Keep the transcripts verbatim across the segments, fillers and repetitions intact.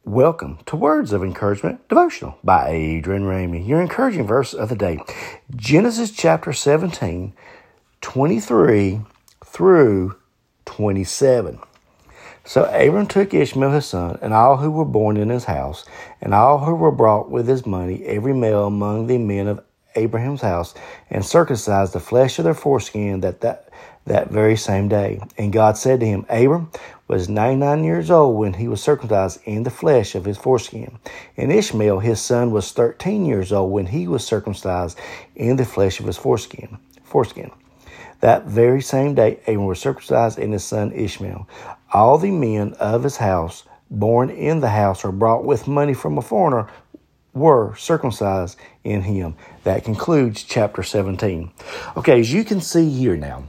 Welcome to Words of Encouragement Devotional by Adrian Ramey. Your encouraging verse of the day, Genesis chapter seventeen, twenty-three through twenty-seven. So Abram took Ishmael his son, and all who were born in his house, and all who were brought with his money, every male among the men of Abraham's house, and circumcised the flesh of their foreskin that, that that very same day. And God said to him, Abram was ninety-nine years old when he was circumcised in the flesh of his foreskin. And Ishmael, his son, was thirteen years old when he was circumcised in the flesh of his foreskin. Foreskin. That very same day, Abram was circumcised in his son Ishmael. All the men of his house, born in the house or brought with money from a foreigner, were circumcised in him. That concludes chapter seventeen. Okay, as you can see here now,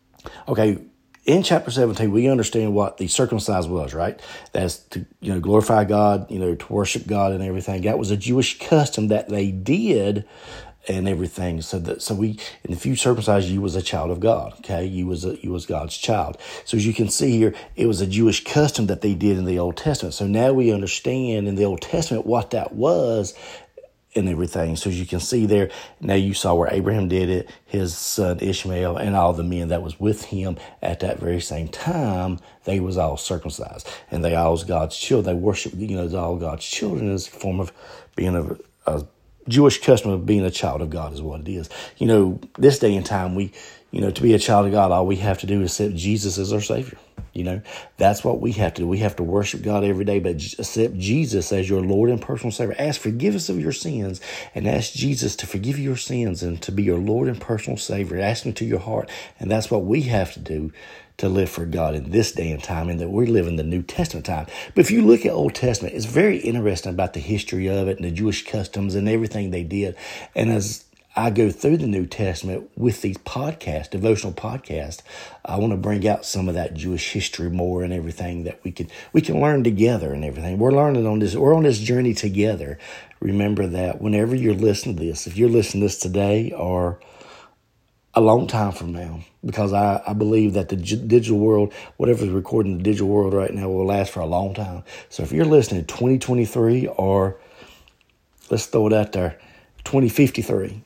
okay, in chapter seventeen, we understand what the circumcised was, right? That's to, you know, glorify God, you know, to worship God and everything. That was a Jewish custom that they did and everything. So that, so we, and if you circumcised, you was a child of God, okay? You was a, you was God's child. So as you can see here, it was a Jewish custom that they did in the Old Testament. So now we understand in the Old Testament what that was and everything. So as you can see there, now you saw where Abraham did it, his son Ishmael, and all the men that was with him at that very same time, they was all circumcised. And they all was God's children. They worship, you know, all God's children as a form of being a, a Jewish custom of being a child of God is what it is. You know, this day and time, we, you know, to be a child of God, all we have to do is accept Jesus as our Savior. You know, that's what we have to do. We have to worship God every day, but accept Jesus as your Lord and personal Savior. Ask forgiveness of your sins and ask Jesus to forgive your sins and to be your Lord and personal Savior. Ask Him to your heart. And that's what we have to do to live for God in this day and time, and that we live in the New Testament time. But if you look at Old Testament, it's very interesting about the history of it and the Jewish customs and everything they did. And as I go through the New Testament with these podcasts, devotional podcasts, I want to bring out some of that Jewish history more and everything that we can we can learn together and everything. We're learning on this. We're on this journey together. Remember that whenever you're listening to this, if you're listening to this today or a long time from now, because I, I believe that the digital world, whatever's recording in the digital world right now, will last for a long time. So if you're listening to twenty twenty-three or let's throw it out there, twenty fifty-three,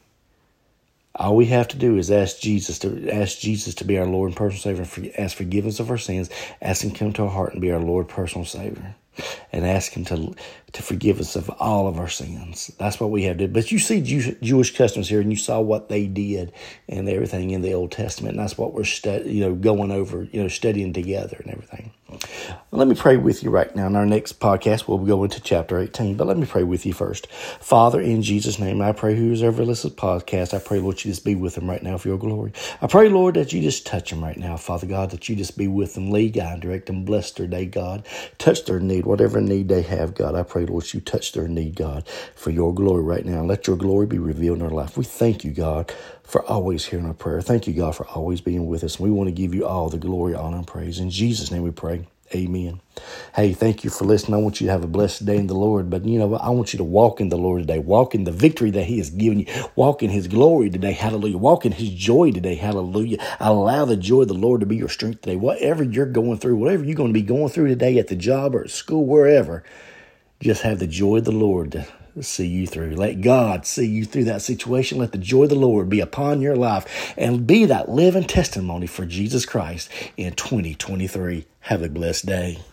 all we have to do is ask Jesus to ask Jesus to be our Lord and personal Savior, and ask forgiveness of our sins, ask Him to come to our heart and be our Lord, personal Savior, and ask Him to to forgive us of all of our sins. That's what we have to do. But you see Jew, Jewish customs here, and you saw what they did and everything in the Old Testament, and that's what we're stu- you know going over, you know, studying together and everything. Well, let me pray with you right now. In our next podcast, we'll go into chapter eighteen, but let me pray with you first. Father, in Jesus' name, I pray who's ever listened to this podcast, I pray, Lord, you just be with them right now for your glory. I pray, Lord, that you just touch them right now, Father God, that you just be with them, lead, guide, direct them, bless their day, God. Touch their need, whatever need they have, God. I pray, Lord, you touch their need, God, for your glory right now. Let your glory be revealed in our life. We thank you, God, for always hearing our prayer. Thank you, God, for always being with us. We want to give you all the glory, honor, and praise. In Jesus' name we pray. Amen. Hey, thank you for listening. I want you to have a blessed day in the Lord. But, you know, I want you to walk in the Lord today. Walk in the victory that He has given you. Walk in His glory today. Hallelujah. Walk in His joy today. Hallelujah. Allow the joy of the Lord to be your strength today. Whatever you're going through, whatever you're going to be going through today at the job or at school, wherever, just have the joy of the Lord to see you through. Let God see you through that situation. Let the joy of the Lord be upon your life and be that living testimony for Jesus Christ in twenty twenty-three. Have a blessed day.